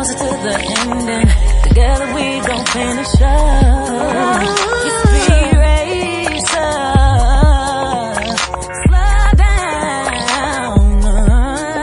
closer to the ending. Together we gon' finish up.